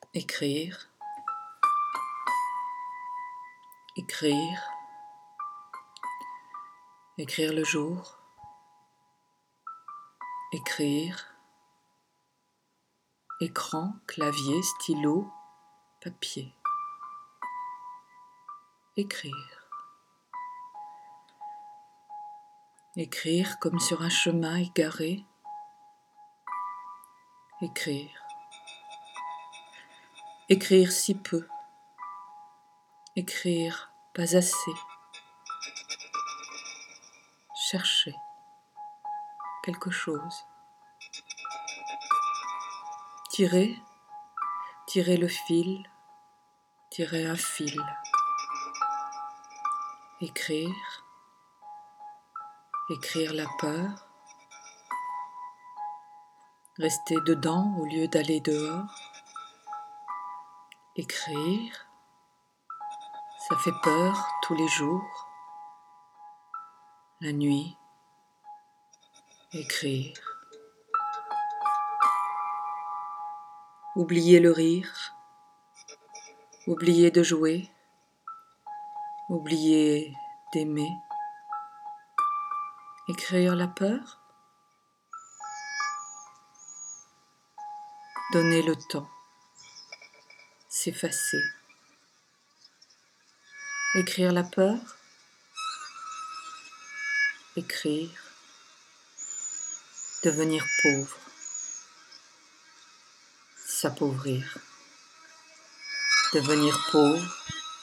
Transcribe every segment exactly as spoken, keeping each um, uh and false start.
écrire, écrire, écrire le jour, écrire, écran, clavier, stylo, papier, écrire, écrire comme sur un chemin égaré, écrire, écrire si peu, écrire pas assez, chercher quelque chose, tirer, tirer le fil, tirer un fil, écrire, écrire la peur, rester dedans au lieu d'aller dehors, écrire, ça fait peur tous les jours, la nuit, écrire, oublier le rire, oublier de jouer, oublier d'aimer, écrire la peur, donner le temps, s'effacer, écrire la peur, écrire, devenir pauvre, s'appauvrir, devenir pauvre,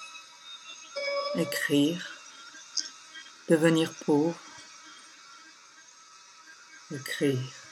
écrire, devenir pauvre, écrire.